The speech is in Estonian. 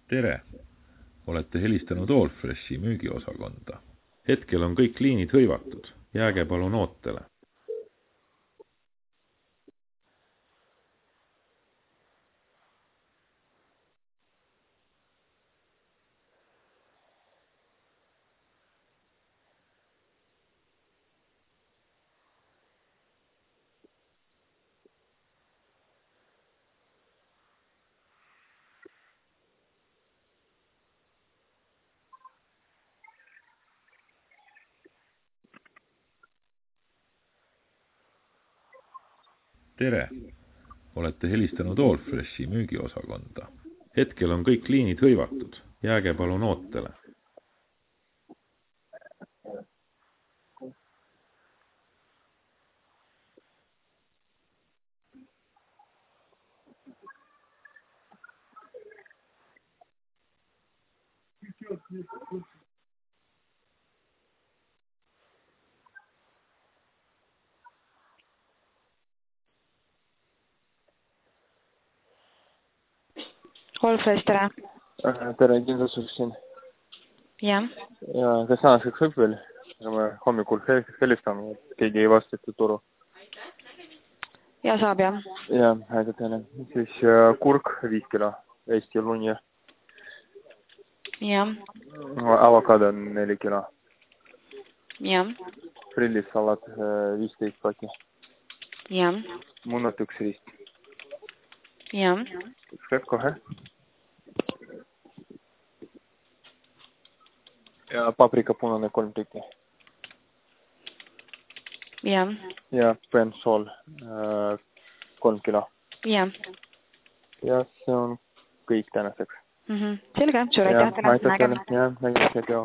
Tere! Olete helistanud Allfreshi müügiosakonda. Hetkel on kõik liinid hõivatud. Jääge palun ootele. Tere! Olete helistanud Allfreshi müügiosakonda. Hetkel on kõik liinid hõivatud. Jääge palun ootele. Allfresh, tere. Tere, kindlustus siin. Jah. Ja kas tänaseks võib veel? Ma hommikul helistan, et keegi ei vastata turu. Ja saab, jah. Ja, teine. Siis kurk 5 kilo, Eesti lunja. Jah. Avokado 4 kilo. Jah. Frillissalat 15 paki. Jah. Munad 1 riist. Jah. Üks hetk kohe. Ja paprika punane 3 tükki. Jah. Ja pensol 3 kilo. Jah. Ja see on kõik tänaseks. Selge, suur aitäh. Ja, aitäh teile. Ja, nägemised, joo.